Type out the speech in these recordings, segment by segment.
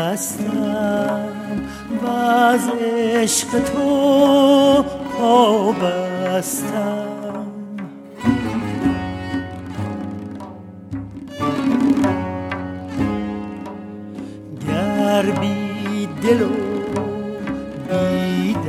بستم و از عشق تو پابستم. گر بی دل و بی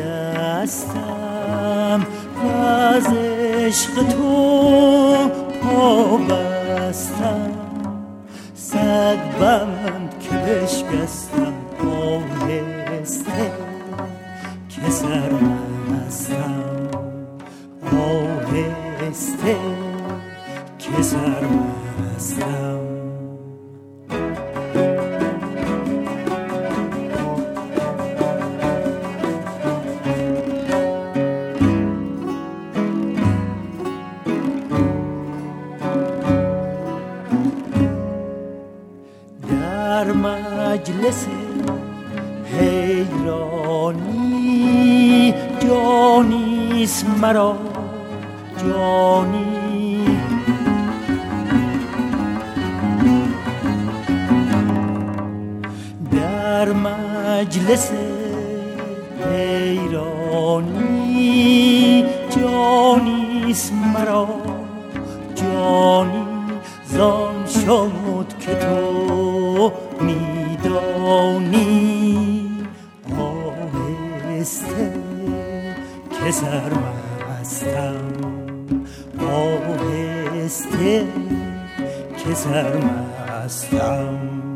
دستم و از عشق تو پابستم، صد بند که بشکستم آهسته که سرمستم، آهسته که سرمستم. در مجلس حیرانی جانیست مرا جانی، در مجلس حیرانی جانیست مرا جانی، زان شد که تو میدانی آهسته که سرمستم، آهسته که سرمستم.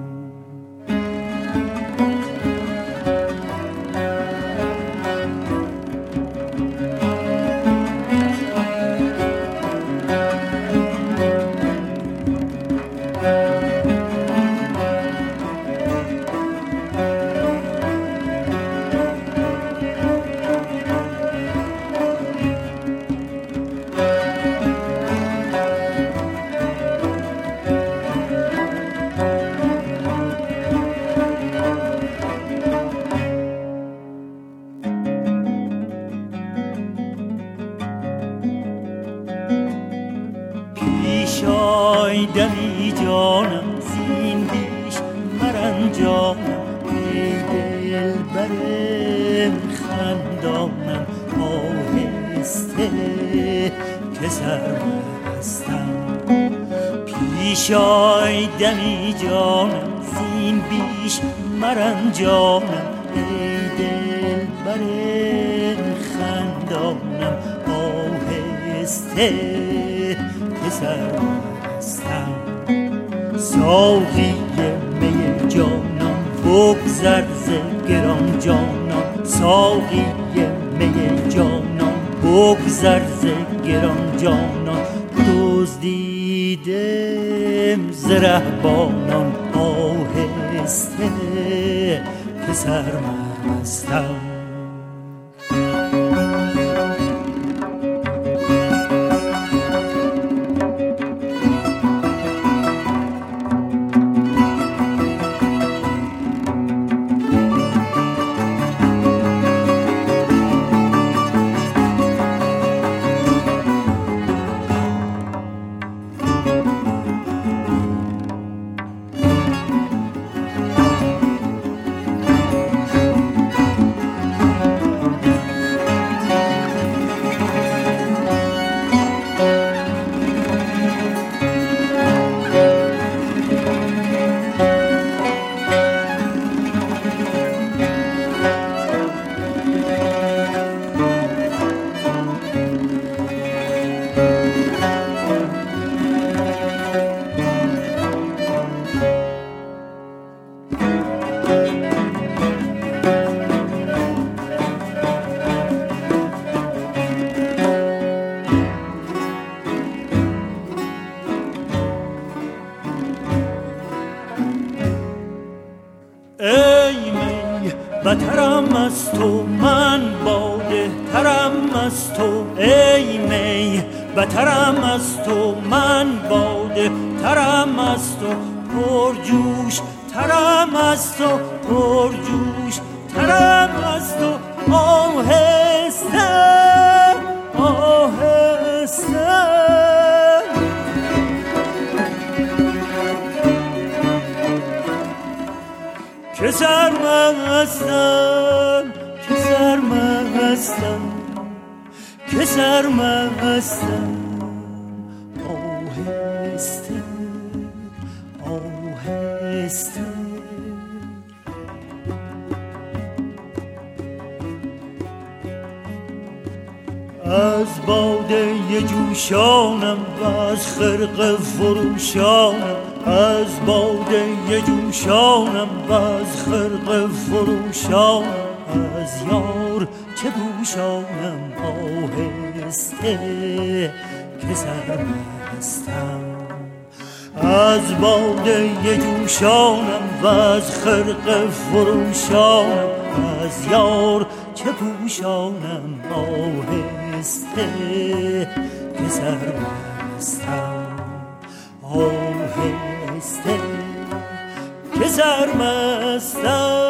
دمی جانم زین بیش مرنجانم، ای دل برم خندانم آهسته که سرمستم. پیش آی دمی جانم زین بیش مرنجانم، ای دل برم خندانم آهسته که سرمستم. ساقی می جانم بگذر ز گران جانم، ساقی می جانم بگذر ز گران جانم، دزدیدم ز رهبانان آهسته که سرمستم. بترم از تو من باده ترم از تو، ای می بترم از تو من باده ترم از تو، پرجوش ترم از تو پرجوش ترم از تو، آهسته آهسته. که سرمستم که سرمستم که سرمستم آهسته آهسته از باده جوشانم و از خرقه فروشانم از باده جوشانم و از خرقه فروشانم از یار چه پوشانم آهسته که سرمستم از باده جوشانم و از خرقه فروشانم از یار چه پوشانم آهسته که سرمستم آهسته که سرمستم